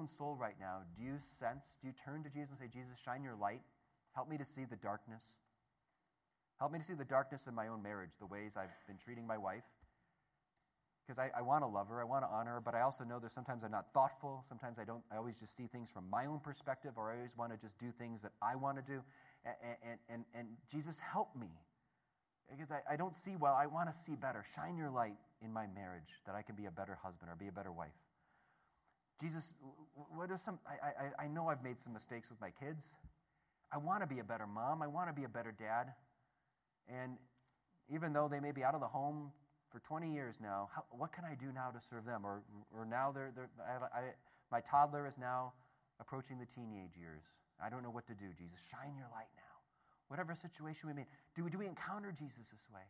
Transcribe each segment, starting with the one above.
own soul right now, do you turn to Jesus and say, Jesus, shine your light. Help me to see the darkness. Help me to see the darkness in my own marriage, the ways I've been treating my wife. Because I want to love her, I want to honor her, but I also know there's sometimes I'm not thoughtful. Sometimes I always just see things from my own perspective, or I always want to just do things that I want to do. And Jesus, help me. Because I don't see well, I want to see better. Shine your light in my marriage that I can be a better husband or be a better wife. Jesus, I know I've made some mistakes with my kids. I want to be a better mom. I want to be a better dad. And even though they may be out of the home for 20 years now, what can I do now to serve them? Or now my toddler is now approaching the teenage years. I don't know what to do. Jesus, shine your light now. Whatever situation we may, do we encounter Jesus this way?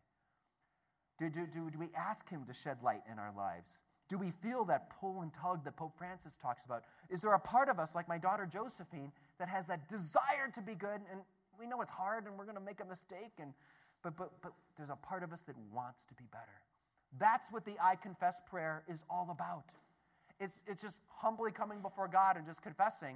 Do we ask him to shed light in our lives? Do we feel that pull and tug that Pope Francis talks about? Is there a part of us, like my daughter Josephine, that has that desire to be good, and we know it's hard and we're going to make a mistake, but there's a part of us that wants to be better? That's what the I confess prayer is all about. It's just humbly coming before God and just confessing,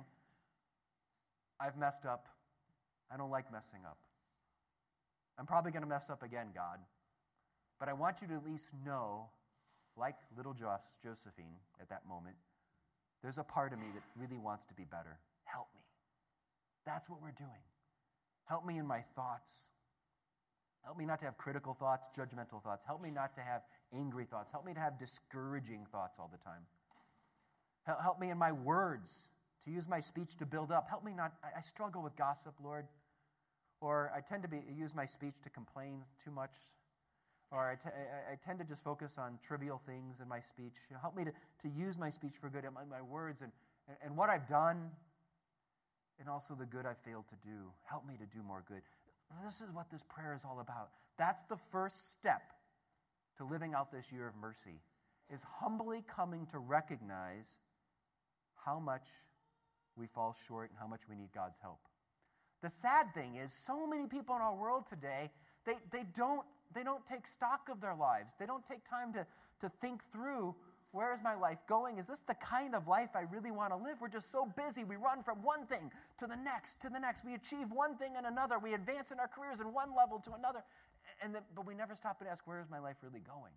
I've messed up. I don't like messing up. I'm probably going to mess up again, God. But I want you to at least know, like little Josephine at that moment, there's a part of me that really wants to be better. Help me. That's what we're doing. Help me in my thoughts. Help me not to have critical thoughts, judgmental thoughts. Help me not to have angry thoughts. Help me to have discouraging thoughts all the time. Help me in my words, to use my speech to build up. Help me not, I struggle with gossip, Lord. Or I tend to use my speech to complain too much. Or I tend to just focus on trivial things in my speech. Help me to use my speech for good, my words, and what I've done, and also the good I've failed to do. Help me to do more good. This is what this prayer is all about. That's the first step to living out this year of mercy, is humbly coming to recognize how much we fall short and how much we need God's help. The sad thing is, so many people in our world today, they don't take stock of their lives. They don't take time to think through, where is my life going? Is this the kind of life I really want to live? We're just so busy. We run from one thing to the next, to the next. We achieve one thing and another. We advance in our careers in one level to another. But we never stop and ask, where is my life really going?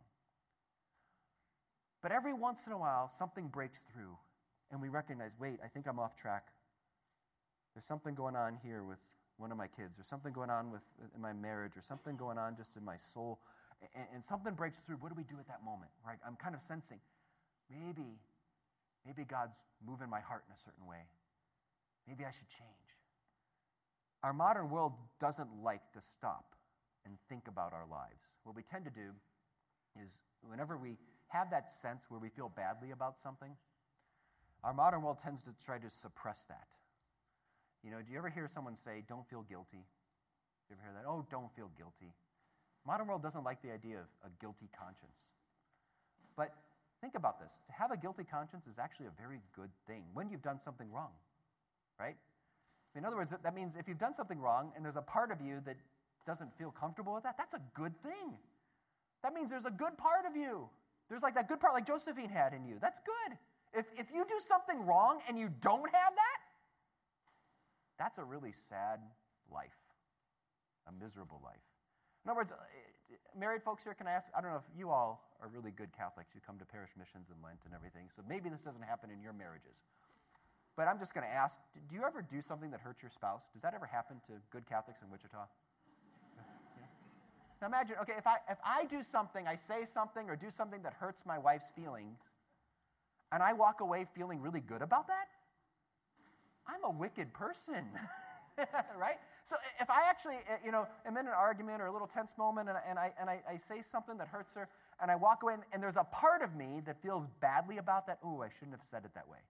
But every once in a while, something breaks through, and we recognize, wait, I think I'm off track. There's something going on here with one of my kids, or something going on in my marriage, or something going on just in my soul, and something breaks through. What do we do at that moment? Right? I'm kind of sensing, maybe God's moving my heart in a certain way. Maybe I should change. Our modern world doesn't like to stop and think about our lives. What we tend to do is, whenever we have that sense where we feel badly about something, our modern world tends to try to suppress that. You know, do you ever hear someone say, don't feel guilty? You ever hear that? Oh, don't feel guilty. Modern world doesn't like the idea of a guilty conscience. But think about this. To have a guilty conscience is actually a very good thing when you've done something wrong, right? In other words, that means if you've done something wrong and there's a part of you that doesn't feel comfortable with that, that's a good thing. That means there's a good part of you. There's like that good part like Josephine had in you. That's good. If you do something wrong and you don't have that, that's a really sad life, a miserable life. In other words, married folks here, can I ask, I don't know if you all are really good Catholics. You come to parish missions and Lent and everything, so maybe this doesn't happen in your marriages. But I'm just going to ask, do you ever do something that hurts your spouse? Does that ever happen to good Catholics in Wichita? Yeah. Now imagine, okay, if I do something, I say something or do something that hurts my wife's feelings, and I walk away feeling really good about that, I'm a wicked person, right? So if I actually, am in an argument or a little tense moment, and I say something that hurts her, and I walk away, and there's a part of me that feels badly about that. Ooh, I shouldn't have said it that way.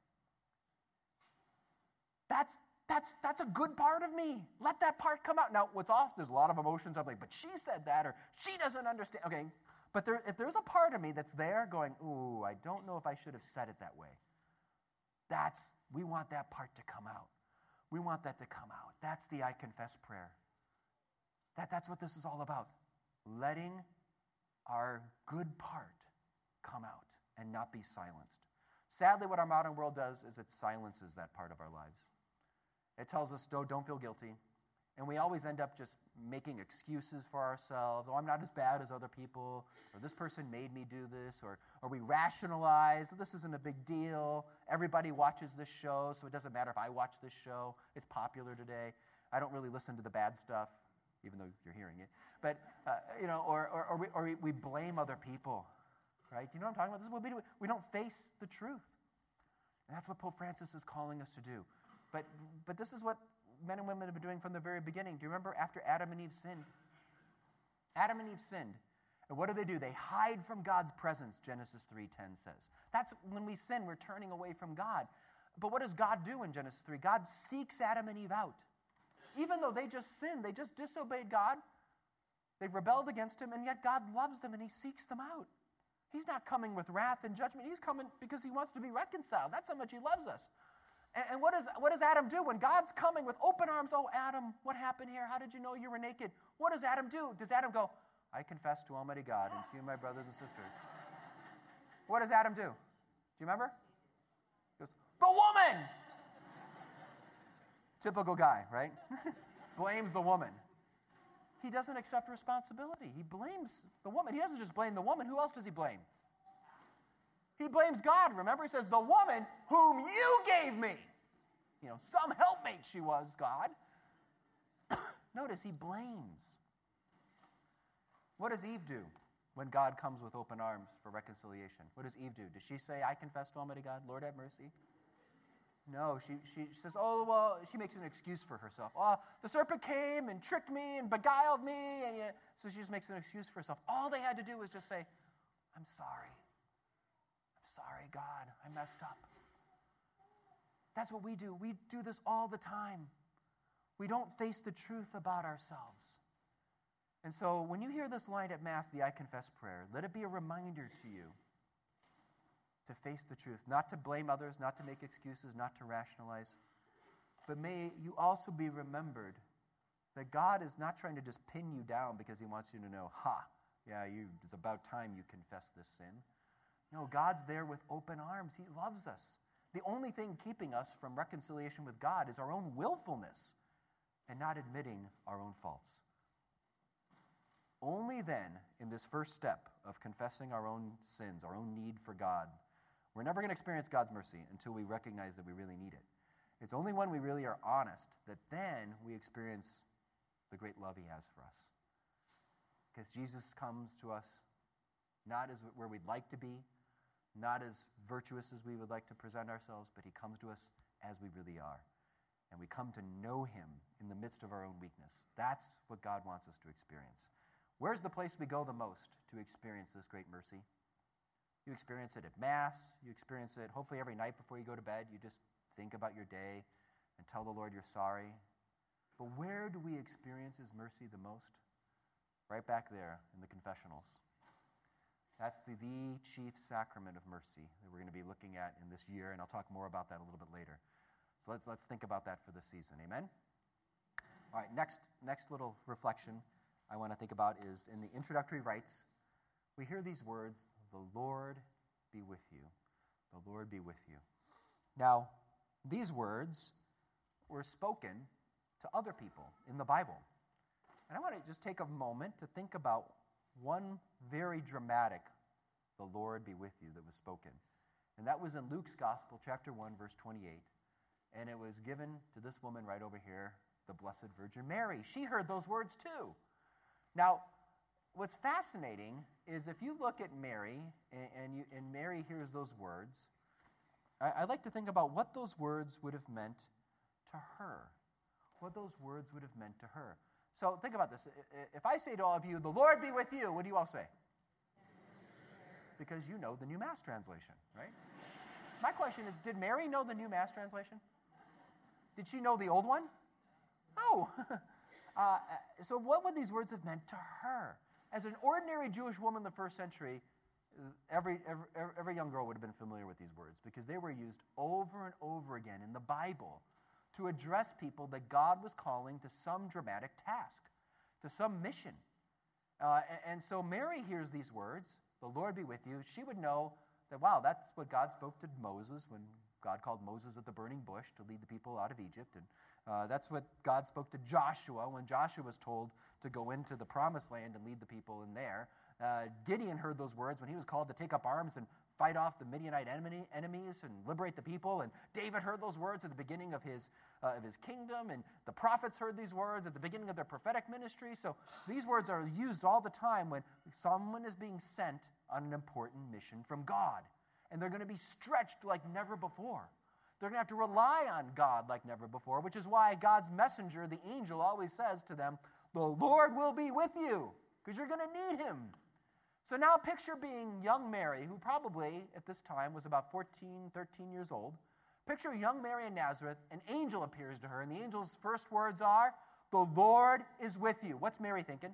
That's a good part of me. Let that part come out. Now, what's off? There's a lot of emotions. I'm like, but she said that, or she doesn't understand. Okay, but if there's a part of me that's there going, ooh, I don't know if I should have said it that way. We want that part to come out. We want that to come out. That's the I confess prayer. That's what this is all about. Letting our good part come out and not be silenced. Sadly, what our modern world does is it silences that part of our lives. It tells us, don't feel guilty. And we always end up just making excuses for ourselves. Oh, I'm not as bad as other people. Or this person made me do this. Or we rationalize, this isn't a big deal. Everybody watches this show, so it doesn't matter if I watch this show. It's popular today. I don't really listen to the bad stuff, even though you're hearing it. But, or we blame other people, right? You know what I'm talking about? This is what we do. We don't face the truth. And that's what Pope Francis is calling us to do. But this is what men and women have been doing from the very beginning. Do you remember after Adam and Eve sinned? Adam and Eve sinned. And what do? They hide from God's presence, Genesis 3:10 says. That's when we sin, we're turning away from God. But what does God do in Genesis 3? God seeks Adam and Eve out. Even though they just sinned, they just disobeyed God, they've rebelled against him, and yet God loves them and he seeks them out. He's not coming with wrath and judgment. He's coming because he wants to be reconciled. That's how much he loves us. And what does Adam do when God's coming with open arms? Oh, Adam, what happened here? How did you know you were naked? What does Adam do? Does Adam go, I confess to Almighty God and to you, my brothers and sisters? What does Adam do? Do you remember? He goes, the woman! Typical guy, right? Blames the woman. He doesn't accept responsibility. He blames the woman. He doesn't just blame the woman. Who else does he blame? He blames God. Remember, he says, the woman whom you gave me. Some helpmate she was, God. Notice, he blames. What does Eve do when God comes with open arms for reconciliation? What does Eve do? Does she say, I confess to Almighty God, Lord have mercy? No, she says, oh, well, she makes an excuse for herself. Oh, the serpent came and tricked me and beguiled me. So she just makes an excuse for herself. All they had to do was just say, I'm sorry. Sorry, God, I messed up. That's what we do. We do this all the time. We don't face the truth about ourselves. And so when you hear this line at Mass, the I Confess prayer, let it be a reminder to you to face the truth, not to blame others, not to make excuses, not to rationalize. But may you also be remembered that God is not trying to just pin you down because he wants you to know, it's about time you confess this sin. No, God's there with open arms. He loves us. The only thing keeping us from reconciliation with God is our own willfulness and not admitting our own faults. Only then, in this first step of confessing our own sins, our own need for God, we're never going to experience God's mercy until we recognize that we really need it. It's only when we really are honest that then we experience the great love he has for us. Because Jesus comes to us not as where we'd like to be, not as virtuous as we would like to present ourselves, but he comes to us as we really are. And we come to know him in the midst of our own weakness. That's what God wants us to experience. Where's the place we go the most to experience this great mercy? You experience it at Mass. You experience it hopefully every night before you go to bed. You just think about your day and tell the Lord you're sorry. But where do we experience his mercy the most? Right back there in the confessionals. That's the chief sacrament of mercy that we're going to be looking at in this year, and I'll talk more about that a little bit later. So let's think about that for this season. Amen? All right, next little reflection I want to think about is in the introductory rites, we hear these words, the Lord be with you. The Lord be with you. Now, these words were spoken to other people in the Bible. And I want to just take a moment to think about one very dramatic, the Lord be with you, that was spoken. And that was in Luke's Gospel, chapter 1, verse 28. And it was given to this woman right over here, the Blessed Virgin Mary. She heard those words too. Now, what's fascinating is if you look at Mary, and Mary hears those words, I like to think about what those words would have meant to her. What those words would have meant to her. So think about this. If I say to all of you, the Lord be with you, what do you all say? Because you know the New Mass Translation, right? My question is, did Mary know the New Mass Translation? Did she know the old one? No. So what would these words have meant to her? As an ordinary Jewish woman in the first century, every young girl would have been familiar with these words because they were used over and over again in the Bible to address people that God was calling to some dramatic task, to some mission. And so Mary hears these words, the Lord be with you. She would know that, wow, that's what God spoke to Moses when God called Moses at the burning bush to lead the people out of Egypt. And that's what God spoke to Joshua when Joshua was told to go into the promised land and lead the people in there. Gideon heard those words when he was called to take up arms and fight off the Midianite enemies and liberate the people. And David heard those words at the beginning of his kingdom. And the prophets heard these words at the beginning of their prophetic ministry. So these words are used all the time when someone is being sent on an important mission from God. And they're going to be stretched like never before. They're going to have to rely on God like never before, which is why God's messenger, the angel, always says to them, the Lord will be with you, because you're going to need him. So now picture being young Mary, who probably at this time was about 14, 13 years old. Picture young Mary in Nazareth. An angel appears to her, and the angel's first words are, the Lord is with you. What's Mary thinking?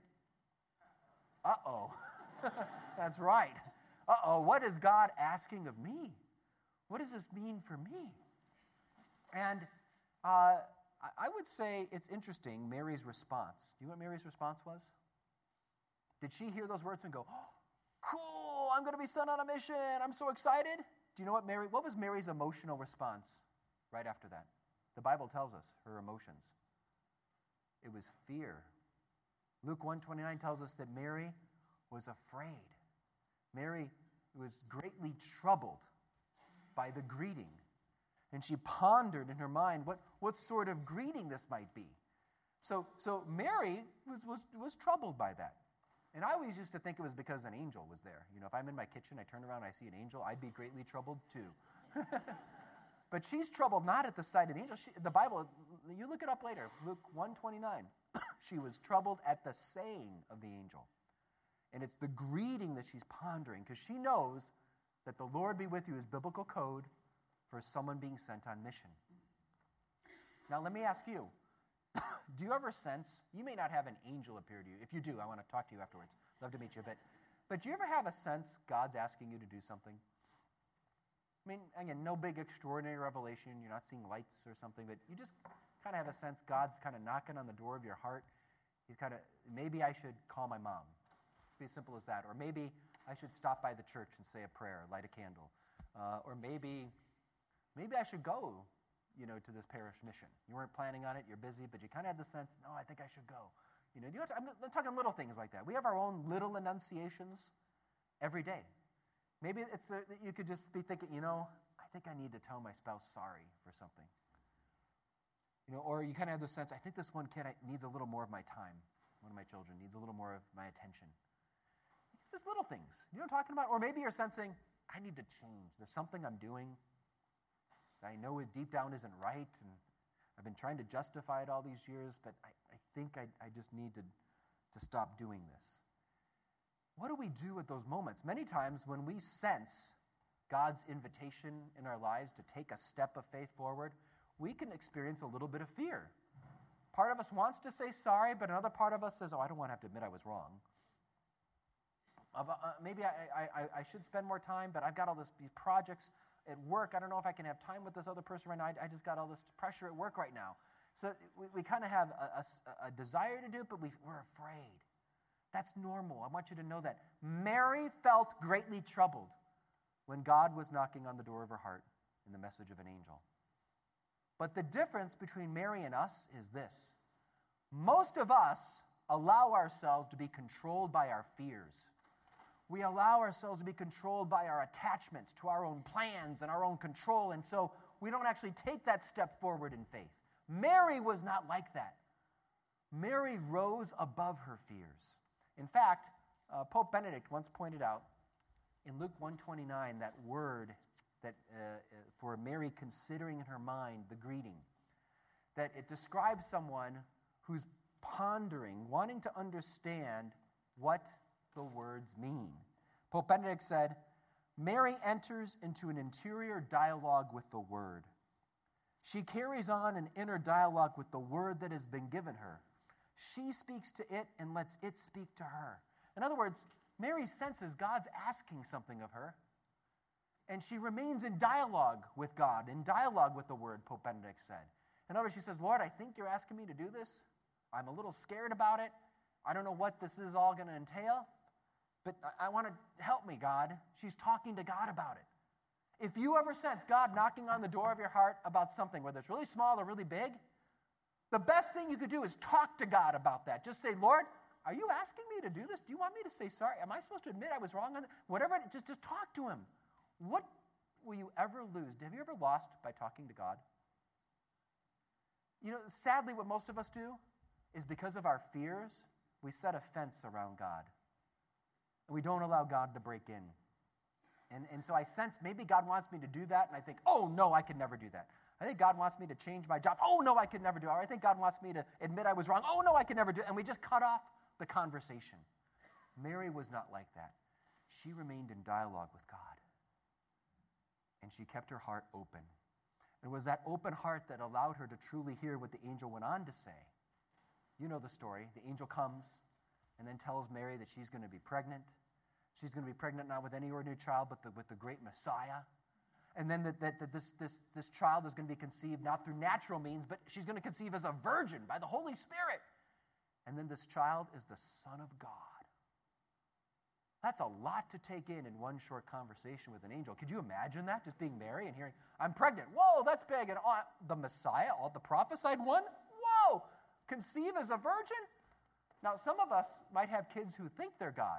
Uh-oh. That's right. Uh-oh, what is God asking of me? What does this mean for me? And I would say it's interesting, Mary's response. Do you know what Mary's response was? Did she hear those words and go, oh, cool, I'm going to be sent on a mission, I'm so excited? Do you know what was Mary's emotional response right after that? The Bible tells us her emotions. It was fear. Luke 1:29 tells us that Mary was afraid. Mary was greatly troubled by the greeting. And she pondered in her mind what sort of greeting this might be. So Mary was troubled by that. And I always used to think it was because an angel was there. You know, if I'm in my kitchen, I turn around, I see an angel, I'd be greatly troubled too. But she's troubled not at the sight of the angel. The Bible, you look it up later, Luke 1:29. She was troubled at the saying of the angel. And it's the greeting that she's pondering, because she knows that the Lord be with you is biblical code for someone being sent on mission. Now, let me ask you, do you ever sense, you may not have an angel appear to you. If you do, I want to talk to you afterwards. Love to meet you a bit. But do you ever have a sense God's asking you to do something? I mean, again, no big extraordinary revelation. You're not seeing lights or something, but you just kind of have a sense God's kind of knocking on the door of your heart. He's kind of, maybe I should call my mom. Be as simple as that. Or maybe I should stop by the church and say a prayer, light a candle. Or maybe I should go, to this parish mission. You weren't planning on it, you're busy, but you kind of had the sense, no, I think I should go. I'm talking little things like that. We have our own little enunciations every day. Maybe it's you could just be thinking, I think I need to tell my spouse sorry for something. Or you kind of have the sense, I think this one kid needs a little more of my time. One of my children needs a little more of my attention. Just little things. You know what I'm talking about? Or maybe you're sensing, I need to change. There's something I'm doing that I know deep down isn't right, and I've been trying to justify it all these years, but I think I just need to stop doing this. What do we do at those moments? Many times when we sense God's invitation in our lives to take a step of faith forward, we can experience a little bit of fear. Part of us wants to say sorry, but another part of us says, I don't want to have to admit I was wrong. Maybe I should spend more time, but I've got all these projects at work. I don't know if I can have time with this other person right now. I just got all this pressure at work right now. So we kind of have a desire to do it, but we're afraid. That's normal. I want you to know that. Mary felt greatly troubled when God was knocking on the door of her heart in the message of an angel. But the difference between Mary and us is this. Most of us allow ourselves to be controlled by our fears. We allow ourselves to be controlled by our attachments to our own plans and our own control, and so we don't actually take that step forward in faith. Mary was not like that. Mary rose above her fears. In fact, Pope Benedict once pointed out in Luke 1:29 that word that for Mary considering in her mind the greeting, that it describes someone who's pondering, wanting to understand what the words mean. Pope Benedict said, Mary enters into an interior dialogue with the Word. She carries on an inner dialogue with the Word that has been given her. She speaks to it and lets it speak to her. In other words, Mary senses God's asking something of her, and she remains in dialogue with God, in dialogue with the Word, Pope Benedict said. In other words, she says, Lord, I think you're asking me to do this. I'm a little scared about it. I don't know what this is all going to entail. But I want to help me, God. She's talking to God about it. If you ever sense God knocking on the door of your heart about something, whether it's really small or really big, the best thing you could do is talk to God about that. Just say, Lord, are you asking me to do this? Do you want me to say sorry? Am I supposed to admit I was wrong on that? Whatever, just talk to him. What will you ever lose? Have you ever lost by talking to God? You know, sadly, what most of us do is because of our fears, we set a fence around God. And we don't allow God to break in. And so I sense maybe God wants me to do that, and I think, oh, no, I could never do that. I think God wants me to change my job. Oh, no, I could never do it. Or I think God wants me to admit I was wrong. Oh, no, I could never do it. And we just cut off the conversation. Mary was not like that. She remained in dialogue with God. And she kept her heart open. It was that open heart that allowed her to truly hear what the angel went on to say. You know the story. The angel comes and then tells Mary that she's going to be pregnant. She's going to be pregnant not with any ordinary child, but with the great Messiah. And then that this child is going to be conceived not through natural means, but she's going to conceive as a virgin by the Holy Spirit. And then this child is the Son of God. That's a lot to take in one short conversation with an angel. Could you imagine that? Just being Mary and hearing, I'm pregnant. Whoa, that's big. And the Messiah, the prophesied one? Whoa, conceive as a virgin? Now, some of us might have kids who think they're God.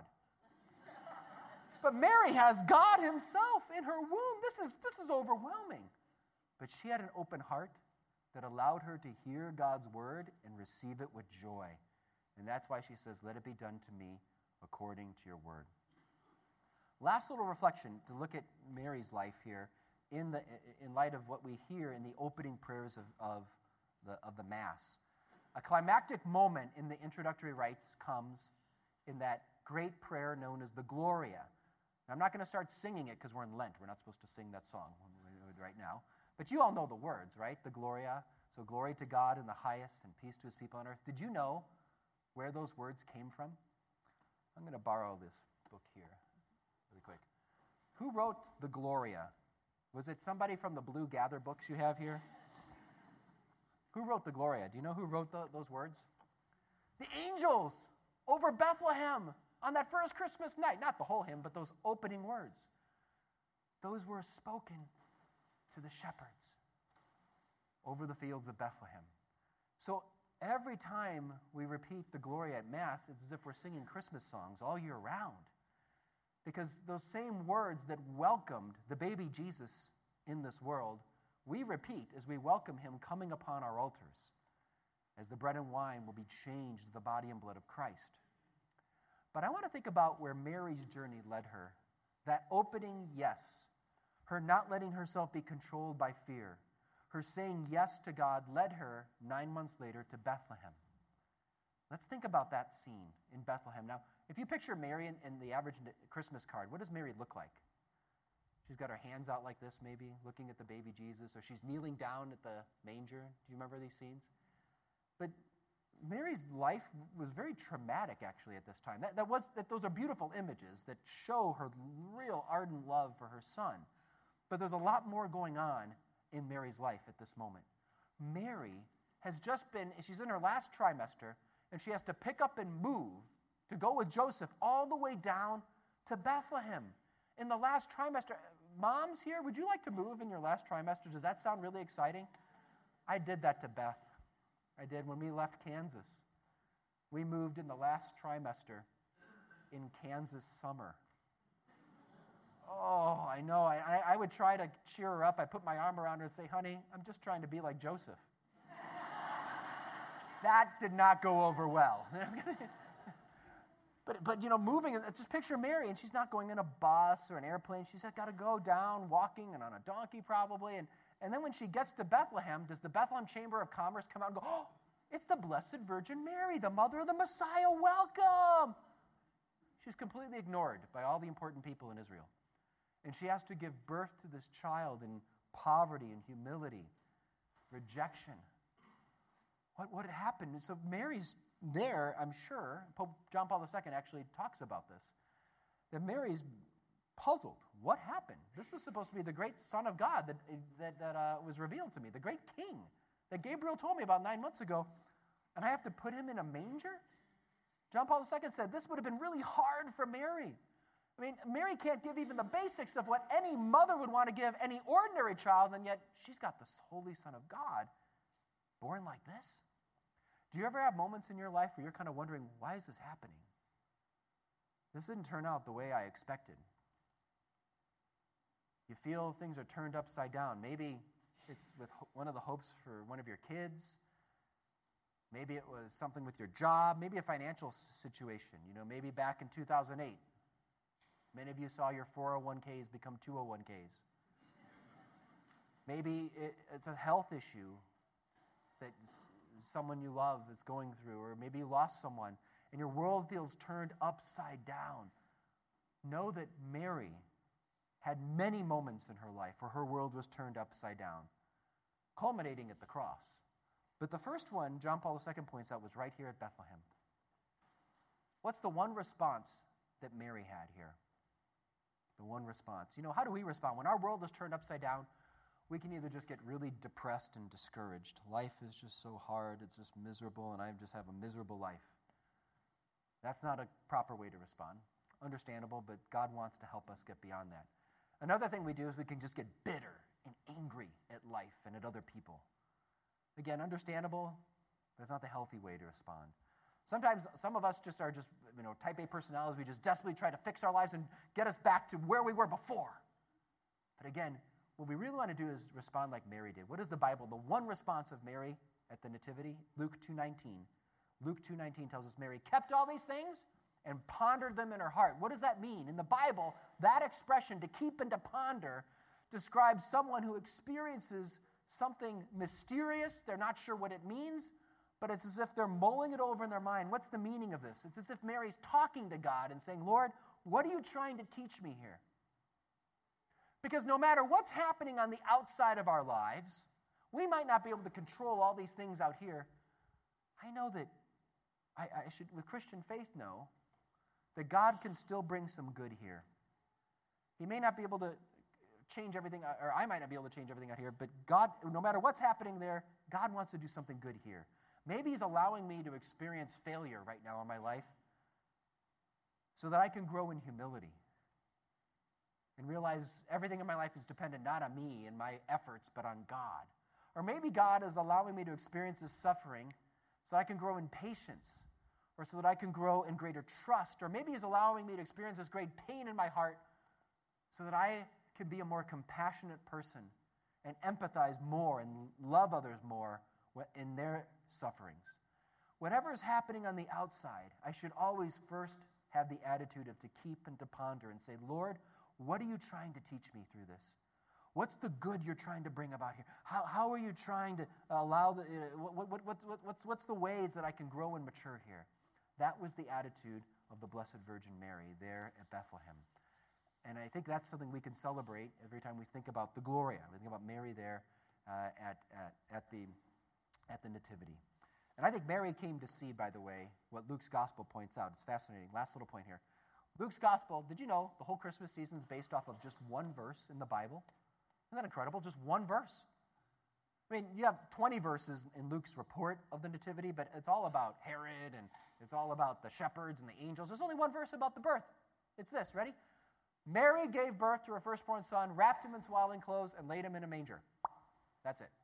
But Mary has God himself in her womb. This is overwhelming. But she had an open heart that allowed her to hear God's word and receive it with joy. And that's why she says, let it be done to me according to your word. Last little reflection to look at Mary's life here in light of what we hear in the opening prayers of the Mass. A climactic moment in the introductory rites comes in that great prayer known as the Gloria. Now, I'm not going to start singing it because we're in Lent. We're not supposed to sing that song right now. But you all know the words, right? The Gloria. So glory to God in the highest and peace to his people on earth. Did you know where those words came from? I'm going to borrow this book here really quick. Who wrote the Gloria? Was it somebody from the blue Gather books you have here? Who wrote the Gloria? Do you know who wrote those words? The angels over Bethlehem on that first Christmas night. Not the whole hymn, but those opening words. Those were spoken to the shepherds over the fields of Bethlehem. So every time we repeat the Gloria at Mass, it's as if we're singing Christmas songs all year round. Because those same words that welcomed the baby Jesus in this world, we repeat as we welcome him coming upon our altars, as the bread and wine will be changed to the body and blood of Christ. But I want to think about where Mary's journey led her. That opening yes, her not letting herself be controlled by fear, her saying yes to God led her 9 months later to Bethlehem. Let's think about that scene in Bethlehem. Now, if you picture Mary in the average Christmas card, what does Mary look like? She's got her hands out like this, maybe, looking at the baby Jesus, or she's kneeling down at the manger. Do you remember these scenes? But Mary's life was very traumatic, actually, at this time. Those are beautiful images that show her real ardent love for her son. But there's a lot more going on in Mary's life at this moment. Mary has just been, she's in her last trimester, and she has to pick up and move to go with Joseph all the way down to Bethlehem. In the last trimester, moms here, would you like to move in your last trimester? Does that sound really exciting? I did that to Beth. I did when we left Kansas. We moved in the last trimester in Kansas summer. Oh, I know. I would try to cheer her up. I put my arm around her and say, honey, I'm just trying to be like Joseph. That did not go over well. But you know, moving, just picture Mary, and she's not going in a bus or an airplane. She's got to go down walking and on a donkey probably. And then when she gets to Bethlehem, does the Bethlehem Chamber of Commerce come out and go, oh, it's the Blessed Virgin Mary, the mother of the Messiah, welcome. She's completely ignored by all the important people in Israel. And she has to give birth to this child in poverty and humility, rejection. What happened? And so Mary's there, I'm sure. Pope John Paul II actually talks about this. That Mary's puzzled. What happened? This was supposed to be the great Son of God that was revealed to me, the great King that Gabriel told me about 9 months ago, and I have to put him in a manger? John Paul II said this would have been really hard for Mary. I mean, Mary can't give even the basics of what any mother would want to give any ordinary child, and yet she's got the Holy Son of God born like this. Do you ever have moments in your life where you're kind of wondering, why is this happening? This didn't turn out the way I expected. You feel things are turned upside down. Maybe it's with one of the hopes for one of your kids. Maybe it was something with your job. Maybe a financial situation. Maybe back in 2008, many of you saw your 401ks become 201ks. Maybe it's a health issue that someone you love is going through, or maybe you lost someone, and your world feels turned upside down. Know that Mary had many moments in her life where her world was turned upside down, culminating at the cross. But the first one, John Paul II points out, was right here at Bethlehem. What's the one response that Mary had here? The one response. How do we respond? When our world is turned upside down, we can either just get really depressed and discouraged. Life is just so hard, it's just miserable, and I just have a miserable life. That's not a proper way to respond. Understandable, but God wants to help us get beyond that. Another thing we do is we can just get bitter and angry at life and at other people. Again, understandable, but it's not the healthy way to respond. Sometimes some of us are type A personalities. We just desperately try to fix our lives and get us back to where we were before. But again, what we really want to do is respond like Mary did. What is the Bible? The one response of Mary at the Nativity? Luke 2:19. Luke 2:19 tells us Mary kept all these things and pondered them in her heart. What does that mean? In the Bible, that expression, to keep and to ponder, describes someone who experiences something mysterious. They're not sure what it means, but it's as if they're mulling it over in their mind. What's the meaning of this? It's as if Mary's talking to God and saying, Lord, what are you trying to teach me here? Because no matter what's happening on the outside of our lives, we might not be able to control all these things out here. I know that I should, with Christian faith, know that God can still bring some good here. He may not be able to change everything, or I might not be able to change everything out here, but God, no matter what's happening there, God wants to do something good here. Maybe He's allowing me to experience failure right now in my life so that I can grow in humility and realize everything in my life is dependent not on me and my efforts, but on God. Or maybe God is allowing me to experience this suffering so I can grow in patience, or so that I can grow in greater trust. Or maybe He's allowing me to experience this great pain in my heart so that I can be a more compassionate person and empathize more and love others more in their sufferings. Whatever is happening on the outside, I should always first have the attitude of to keep and to ponder and say, Lord, what are you trying to teach me through this? What's the good you're trying to bring about here? How are you trying to allow what's the ways that I can grow and mature here? That was the attitude of the Blessed Virgin Mary there at Bethlehem. And I think that's something we can celebrate every time we think about the Gloria. We think about Mary there at the Nativity. And I think Mary came to see, by the way, what Luke's Gospel points out. It's fascinating. Last little point here. Luke's Gospel, did you know the whole Christmas season is based off of just one verse in the Bible? Isn't that incredible? Just one verse. I mean, you have 20 verses in Luke's report of the Nativity, but it's all about Herod and it's all about the shepherds and the angels. There's only one verse about the birth. It's this, ready? Mary gave birth to her firstborn son, wrapped him in swaddling clothes, and laid him in a manger. That's it.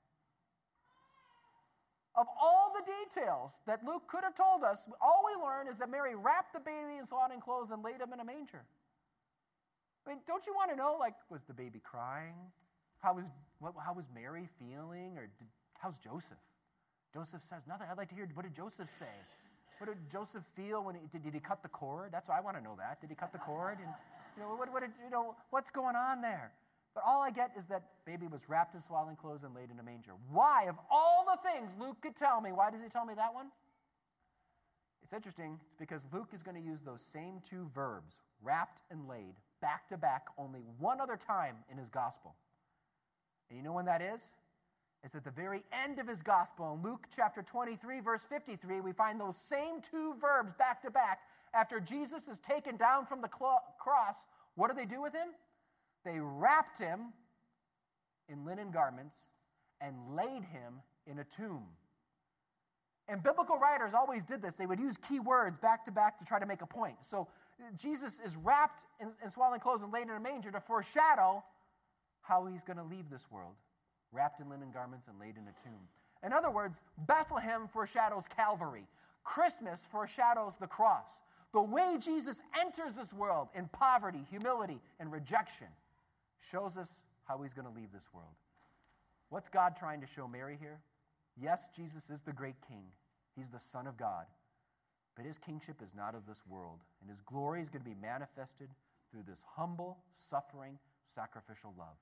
Of all the details that Luke could have told us, all we learn is that Mary wrapped the baby in swaddling clothes and laid him in a manger. I mean, don't you want to know, was the baby crying? How was Mary feeling? Or how's Joseph? Joseph says nothing. I'd like to hear, what did Joseph say? What did Joseph feel when did he cut the cord? That's what I want to know. That did he cut the cord? And what's going on there? But all I get is that baby was wrapped in swaddling clothes and laid in a manger. Why, of all the things Luke could tell me, why does he tell me that one? It's interesting. It's because Luke is going to use those same two verbs, wrapped and laid, back to back, only one other time in his gospel. And you know when that is? It's at the very end of his gospel. In Luke chapter 23, verse 53, we find those same two verbs back to back. After Jesus is taken down from the cross, what do they do with him? They wrapped him in linen garments and laid him in a tomb. And biblical writers always did this. They would use key words back to back to try to make a point. So Jesus is wrapped in swaddling clothes and laid in a manger to foreshadow how he's going to leave this world, wrapped in linen garments and laid in a tomb. In other words, Bethlehem foreshadows Calvary. Christmas foreshadows the cross. The way Jesus enters this world in poverty, humility, and rejection shows us how he's going to leave this world. What's God trying to show Mary here? Yes, Jesus is the great king. He's the Son of God. But his kingship is not of this world, and his glory is going to be manifested through this humble, suffering, sacrificial love.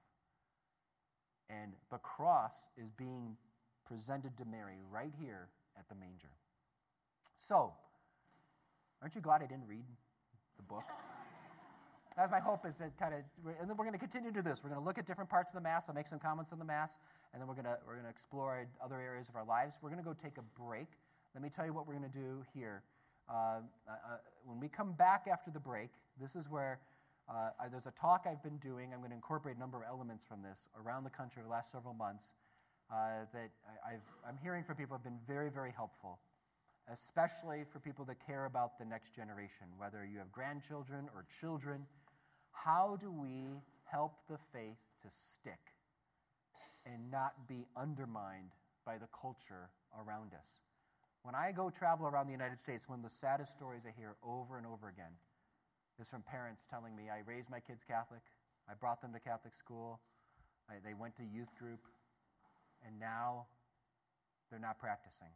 And the cross is being presented to Mary right here at the manger. So, aren't you glad I didn't read the book? That's my hope, is that and then we're going to continue to do this. We're going to look at different parts of the Mass. I'll make some comments on the Mass, and then we're going to explore other areas of our lives. We're going to go take a break. Let me tell you what we're going to do here. When we come back after the break, this is where there's a talk I've been doing. I'm going to incorporate a number of elements from this around the country over the last several months that I'm hearing from people have been very, very helpful, especially for people that care about the next generation, whether you have grandchildren or children. How do we help the faith to stick and not be undermined by the culture around us? When I go travel around the United States, one of the saddest stories I hear over and over again is from parents telling me, I raised my kids Catholic, I brought them to Catholic school, they went to youth group, and now they're not practicing.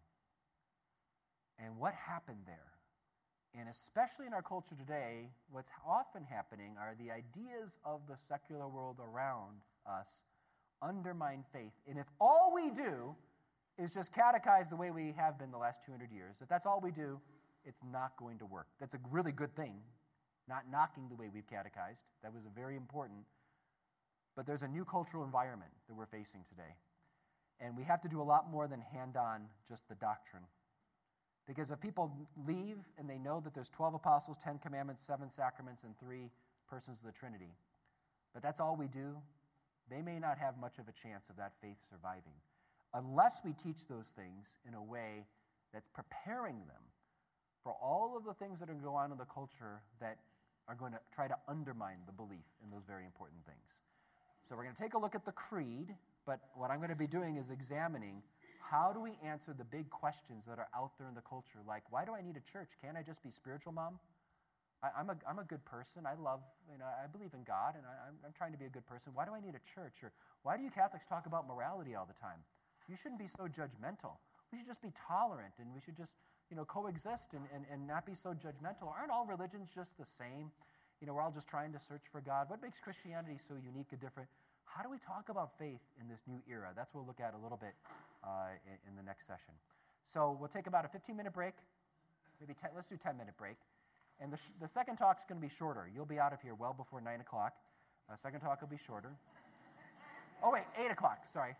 And what happened there? And especially in our culture today, what's often happening are the ideas of the secular world around us undermine faith. And if all we do is just catechize the way we have been the last 200 years, if that's all we do, it's not going to work. That's a really good thing, not knocking the way we've catechized. That was very important. But there's a new cultural environment that we're facing today. And we have to do a lot more than hand on just the doctrine. Because if people leave and they know that there's 12 apostles, 10 commandments, 7 sacraments, and 3 persons of the Trinity, but that's all we do, they may not have much of a chance of that faith surviving, unless we teach those things in a way that's preparing them for all of the things that are going to go on in the culture that are going to try to undermine the belief in those very important things. So we're going to take a look at the creed, but what I'm going to be doing is examining how do we answer the big questions that are out there in the culture, like, why do I need a church? Can't I just be spiritual, Mom? I'm a good person. I believe in God, and I'm trying to be a good person. Why do I need a church? Or why do you Catholics talk about morality all the time? You shouldn't be so judgmental. We should just be tolerant, and we should just, coexist and not be so judgmental. Aren't all religions just the same? We're all just trying to search for God. What makes Christianity so unique and different? How do we talk about faith in this new era? That's what we'll look at a little bit in the next session. So we'll take about a 15-minute break. Let's do a 10-minute break. And the second talk is going to be shorter. You'll be out of here well before 9 o'clock. Second talk will be shorter. Oh, wait, 8 o'clock. Sorry.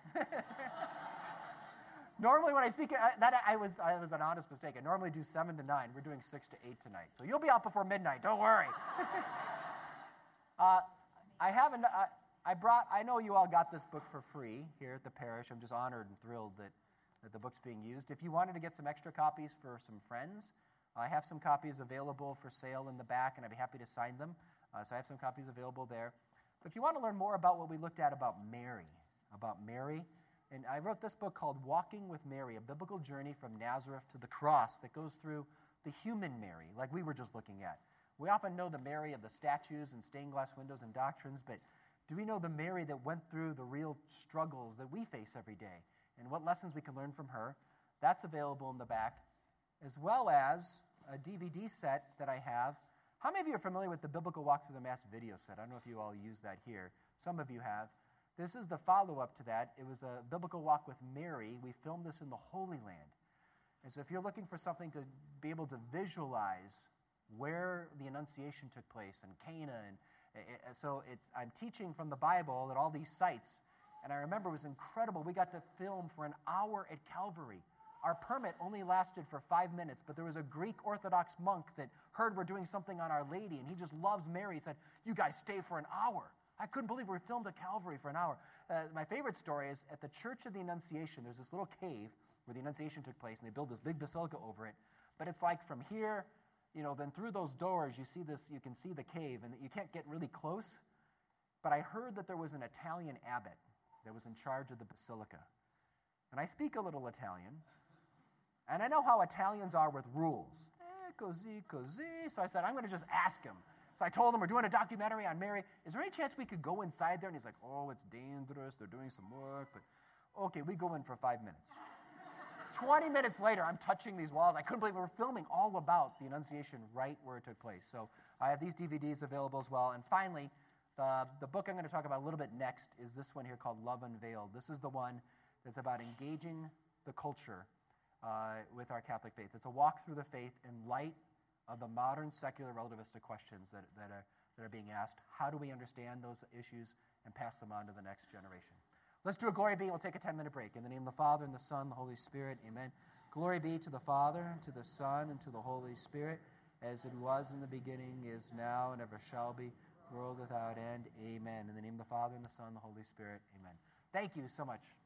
Normally when I speak, I was an honest mistake. I normally do 7 to 9. We're doing 6 to 8 tonight. So you'll be out before midnight. Don't worry. I know you all got this book for free here at the parish. I'm just honored and thrilled that the book's being used. If you wanted to get some extra copies for some friends, I have some copies available for sale in the back, and I'd be happy to sign them. So I have some copies available there. But if you want to learn more about what we looked at about Mary, and I wrote this book called Walking with Mary, a biblical journey from Nazareth to the cross that goes through the human Mary, like we were just looking at. We often know the Mary of the statues and stained glass windows and doctrines, but do we know the Mary that went through the real struggles that we face every day and what lessons we can learn from her? That's available in the back, as well as a DVD set that I have. How many of you are familiar with the Biblical Walk Through the Mass video set? I don't know if you all use that here. Some of you have. This is the follow-up to that. It was a Biblical Walk with Mary. We filmed this in the Holy Land. And so if you're looking for something to be able to visualize where the Annunciation took place in Cana, I'm teaching from the Bible at all these sites. And I remember it was incredible. We got to film for an hour at Calvary. Our permit only lasted for 5 minutes, but there was a Greek Orthodox monk that heard we're doing something on Our Lady, and he just loves Mary. He said, "You guys stay for an hour." I couldn't believe we filmed at Calvary for an hour. My favorite story is at the Church of the Annunciation, there's this little cave where the Annunciation took place, and they built this big basilica over it. But it's like from here, then through those doors, you can see the cave, and you can't get really close. But I heard that there was an Italian abbot that was in charge of the basilica. And I speak a little Italian, and I know how Italians are with rules. Così, così. So I said, I'm going to just ask him. So I told him, we're doing a documentary on Mary. Is there any chance we could go inside there? And he's like, oh, it's dangerous. They're doing some work. But okay, we go in for 5 minutes. 20 minutes later, I'm touching these walls. I couldn't believe we were filming all about the Annunciation right where it took place. So I have these DVDs available as well. And finally, the book I'm going to talk about a little bit next is this one here called Love Unveiled. This is the one that's about engaging the culture with our Catholic faith. It's a walk through the faith in light of the modern secular relativistic questions that are being asked. How do we understand those issues and pass them on to the next generation? Let's do a Glory Be, and we'll take a 10-minute break. In the name of the Father, and the Son, and the Holy Spirit, amen. Glory be to the Father, and to the Son, and to the Holy Spirit, as it was in the beginning, is now, and ever shall be, world without end, amen. In the name of the Father, and the Son, and the Holy Spirit, amen. Thank you so much.